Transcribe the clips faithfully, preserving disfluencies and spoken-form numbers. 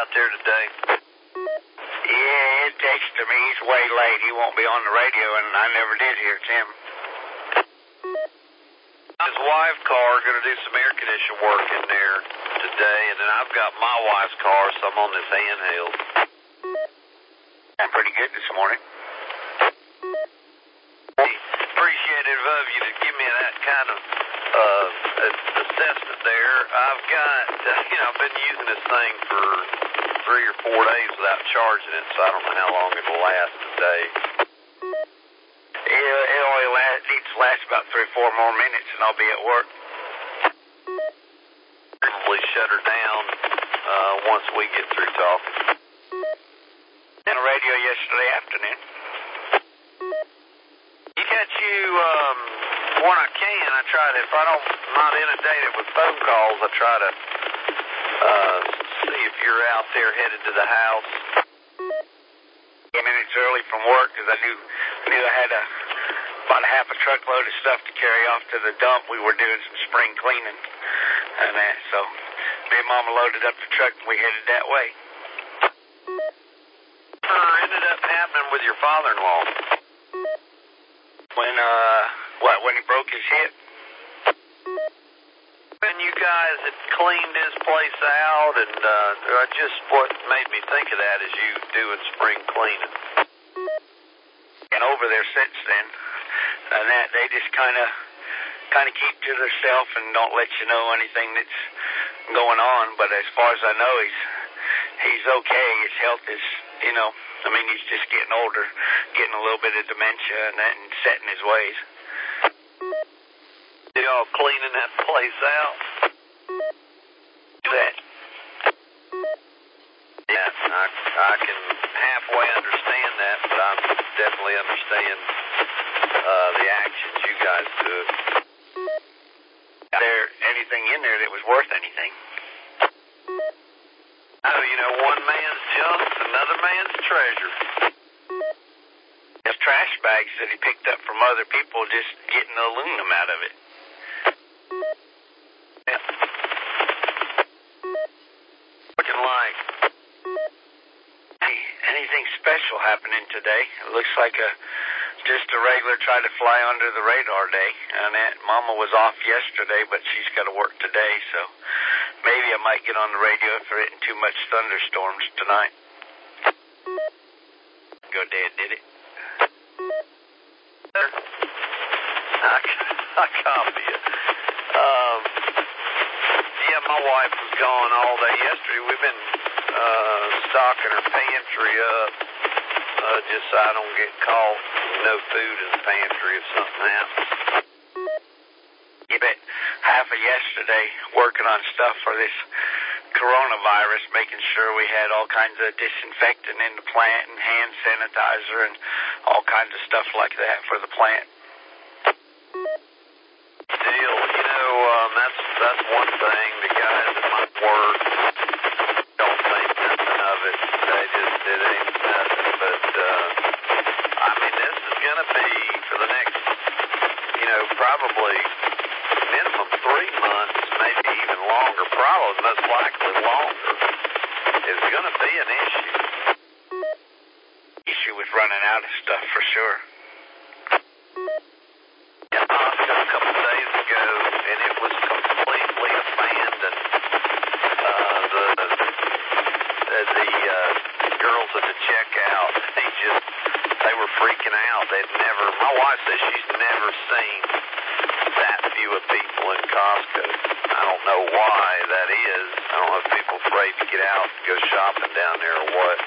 out there today? Yeah, he texted me. He's way late. He won't be on the radio, and I never did hear Tim. His wife's car is going to do some air conditioning work in there today, and then I've got my wife's car, so I'm on this handheld. I'm pretty good this morning. Hey, appreciative of you to give me that kind of uh, assessment there. I've got, uh, you know, I've been using this thing for three or four days without charging it, so I don't know how long it'll last today. It, it only last, needs to last about three or four more minutes, and I'll be at work. Probably shut her down uh, once we get through talking. On the radio yesterday afternoon. You got you, um, when I can, I try to, if I don't, I'm not inundated with phone calls, I try to uh, see if you're out there headed to the house. Ten minutes early from work because I knew knew I had a, about a half a truckload of stuff to carry off to the dump. We were doing some spring cleaning and that, so me and Mama loaded up the truck and we headed that way. Uh, ended up happening with your father-in-law? When, uh, what, when he broke his hip? When you guys had cleaned his place out, and uh, just what made me think of that is you doing spring cleaning. And over there since then, and that they just kind of, kind of keep to themselves and don't let you know anything that's going on. But as far as I know, he's, he's okay. His health is, you know, I mean, he's just getting older, getting a little bit of dementia and that, and set in his ways. Y'all cleaning that place out? Do that. Yeah, I, I can halfway understand that, but I definitely understand uh, the actions you guys took. Is there anything in there that was worth anything? Oh, you know, one man's junk's another man's treasure. There's trash bags that he picked up from other people, just getting the aluminum out of it. Yeah. Looking like Hey, anything special happening today? It looks like a just a regular try to fly under the radar day. And that Mama was off yesterday, but she's got to work today, so maybe I might get on the radio if there isn't too much thunderstorms tonight. Go, Dad, did it? I, I copy it. Um, yeah, my wife was gone all day yesterday. We've been uh, stocking her pantry up uh, just so I don't get caught with no food in the pantry if something happens. You bet half of yesterday working on stuff for this coronavirus, making sure we had all kinds of disinfectant in the plant and hand sanitizer and all kinds of stuff like that for the plant. Deal, you know, um, that's that's one thing. The guys at my work don't think nothing of it. They just it ain't nothing. But uh, I mean, this is gonna be for the next, you know, probably minimum three months, maybe even longer. Probably most likely longer. Is gonna be an issue. Issue with running out of stuff for sure. Yeah, a couple of days ago, and it was completely abandoned. Uh, the the, the uh, girls at the checkout, they just they were freaking out. They'd never. My wife says she's never seen that few of people in Costco. I don't know why that is. I don't know if people are afraid to get out and go shopping down there or what.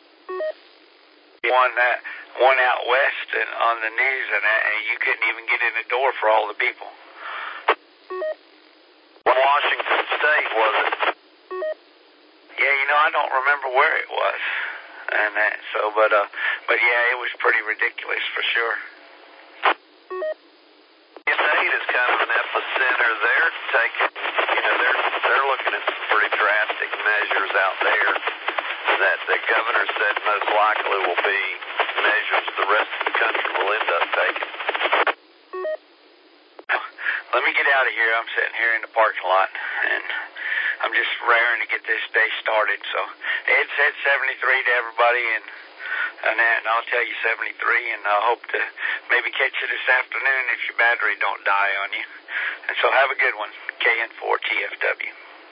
One that one out west and on the news, and, and you couldn't even get in the door for all the people. Washington State, was it? Yeah, you know, I don't remember where it was, and that. So, but uh, but yeah, it was pretty ridiculous for sure. State is kind of an epicenter. They're taking, you know, they're they're looking at some pretty drastic measures out there that the governor said most likely will be measures the rest of the country will end up taking. Let me get out of here. I'm sitting here in the parking lot, and I'm just raring to get this day started. So Ed said seventy-three to everybody, and and, that, and I'll tell you seventy-three, and I hope to maybe catch you this afternoon if your battery don't die on you. And so have a good one, K N four T F W.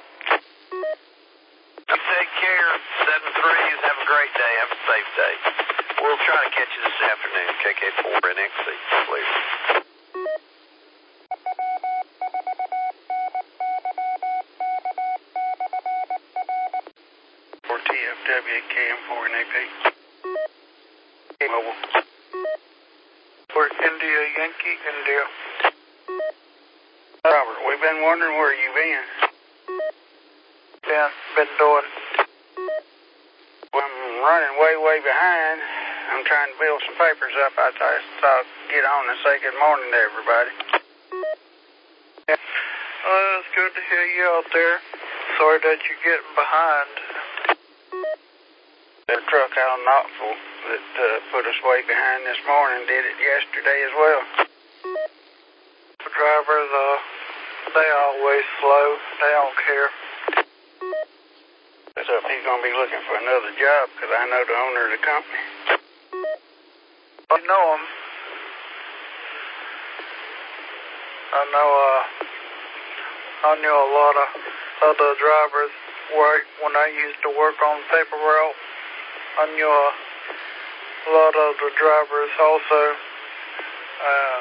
Take care, seven threes. Have a great day. Have a safe day. We'll try to catch you this afternoon, K K four N X C. Clear. For T F W, K M four N A P. Mobile. For India, Yankee, India. Robert, we've been wondering where you've been. Yeah, been doing. Well, I'm running way, way behind. I'm trying to build some papers up. I thought I'd get on and say good morning to everybody. Yeah. Well, it's good to hear you out there. Sorry that you're getting behind. The truck out in Knoxville that uh, put us way behind this morning did it yesterday as well. The drivers, uh, they always slow. They don't care. So if he's going to be looking for another job, because I know the owner of the company. I know him. I know, uh, I knew a lot of other drivers work when I used to work on paper route. I knew a lot of the drivers also. Uh,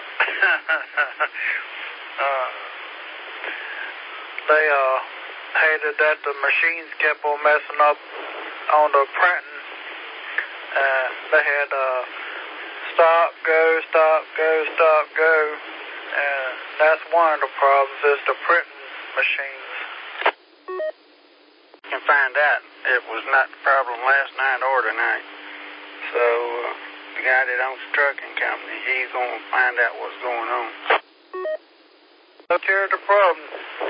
uh, they, uh, hated that the machines kept on messing up on the printing. Uh, they had uh, stop, go, stop, go, stop, go. And that's one of the problems is the printing machines. You can find out it was not the problem last night or tonight. So uh, the guy that owns the trucking company, he's going to find out what's going on. Let's hear the problem.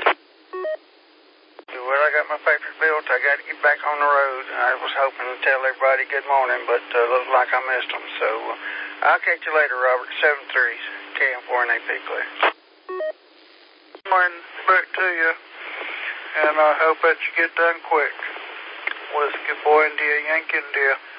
Well, I got my papers built. I got to get back on the road. I was hoping to tell everybody good morning, but uh, looks like I missed them. So uh, I'll catch you later, Robert. Seven threes, K M four N A P clear. Morning back to you, and I hope that you get done quick. Whiskey Boy India, Yankee India.